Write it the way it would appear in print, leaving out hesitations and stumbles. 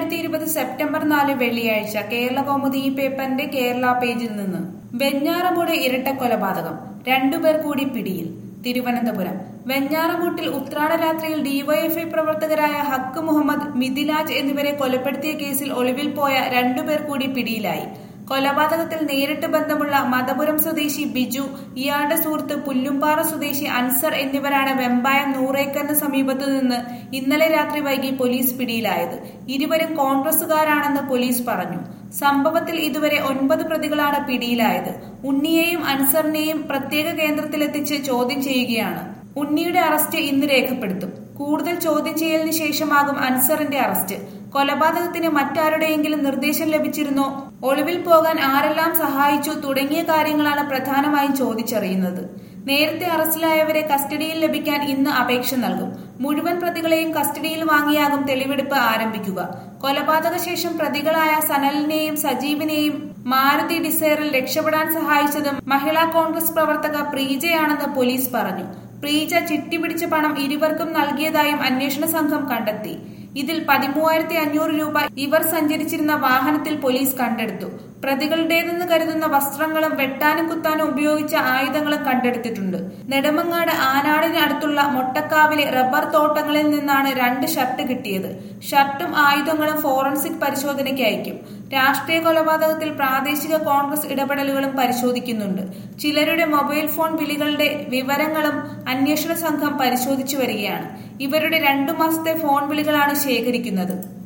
2020 September 4 വെള്ളിയാഴ്ച കേരളകൗമുദി ഈ പേപ്പറിന്റെ കേരള പേജിൽ നിന്ന് വെഞ്ഞാറമൂട് ഇരട്ടക്കൊലപാതകം രണ്ടുപേർ കൂടി പിടിയിൽ. തിരുവനന്തപുരം വെഞ്ഞാറമൂട്ടിൽ ഉത്രാട രാത്രിയിൽ ഡിവൈഎഫ്ഐ പ്രവർത്തകരായ ഹക്ക് മുഹമ്മദ്, മിഥിലാജ് എന്നിവരെ കൊലപ്പെടുത്തിയ കേസിൽ ഒളിവിൽ പോയ രണ്ടുപേർ കൂടി പിടിയിലായി. കൊലപാതകത്തിൽ നേരിട്ട് ബന്ധമുള്ള മതപുരം സ്വദേശി ബിജു, ഇയാളുടെ സുഹൃത്ത് പുല്ലുംപാറ സ്വദേശി അൻസർ എന്നിവരാണ് വെമ്പായം നൂറേക്കറിന് സമീപത്തു നിന്ന് ഇന്നലെ രാത്രി വൈകി പോലീസ് പിടിയിലായത്. ഇരുവരും കോൺഗ്രസുകാരാണെന്ന് പോലീസ് പറഞ്ഞു. സംഭവത്തിൽ ഇതുവരെ 9 പ്രതികളാണ് പിടിയിലായത്. ഉണ്ണിയെയും അൻസറിനെയും പ്രത്യേക കേന്ദ്രത്തിലെത്തിച്ച് ചോദ്യം ചെയ്യുകയാണ്. ഉണ്ണിയുടെ അറസ്റ്റ് ഇന്ന് രേഖപ്പെടുത്തും. കൂടുതൽ ചോദ്യം ചെയ്യലിന് ശേഷമാകും അൻസറിന്റെ അറസ്റ്റ്. കൊലപാതകത്തിന് മറ്റാരുടെയെങ്കിലും നിർദ്ദേശം ലഭിച്ചിരുന്നോ, ഒളിവിൽ പോകാൻ ആരെല്ലാം സഹായിച്ചു തുടങ്ങിയ കാര്യങ്ങളാണ് പ്രധാനമായും ചോദിച്ചറിയുന്നത്. നേരത്തെ അറസ്റ്റിലായവരെ കസ്റ്റഡിയിൽ ലഭിക്കാൻ ഇന്ന് അപേക്ഷ നൽകും. മുഴുവൻ പ്രതികളെയും കസ്റ്റഡിയിൽ വാങ്ങിയാകും തെളിവെടുപ്പ് ആരംഭിക്കുക. കൊലപാതക ശേഷം പ്രതികളായ സനലിനെയും സജീവിനെയും മാരുതി ഡിസയറിൽ രക്ഷപ്പെടാൻ സഹായിച്ചത് മഹിളാ കോൺഗ്രസ് പ്രവർത്തക പ്രീജയാണെന്ന് പോലീസ് പറഞ്ഞു. പ്രീജ ചിട്ടി പിടിച്ച പണം ഇരുവർക്കും നൽകിയതായും അന്വേഷണ സംഘം കണ്ടെത്തി. ഇതിൽ 13,500 രൂപ ഇവർ സഞ്ചരിച്ചിരുന്ന വാഹനത്തിൽ പോലീസ് കണ്ടെടുത്തു. പ്രതികളുടേതെന്ന് കരുതുന്ന വസ്ത്രങ്ങളും വെട്ടാനും കുത്താനും ഉപയോഗിച്ച ആയുധങ്ങളും കണ്ടെടുത്തിട്ടുണ്ട്. നെടുമങ്ങാട് ആനാടിന് അടുത്തുള്ള മൊട്ടക്കാവിലെ റബ്ബർ തോട്ടങ്ങളിൽ നിന്നാണ് 2 ഷർട്ട് കിട്ടിയത്. ഷർട്ടും ആയുധങ്ങളും ഫോറൻസിക് പരിശോധനയ്ക്ക് അയക്കും. രാഷ്ട്രീയ കൊലപാതകത്തിൽ പ്രാദേശിക കോൺഗ്രസ് ഇടപെടലുകളും പരിശോധിക്കുന്നുണ്ട്. ചിലരുടെ മൊബൈൽ ഫോൺ വിളികളുടെ വിവരങ്ങളും അന്വേഷണ സംഘം പരിശോധിച്ചു വരികയാണ്. ഇവരുടെ 2 മാസത്തെ ഫോൺ വിളികളാണ് ശേഖരിക്കുന്നത്.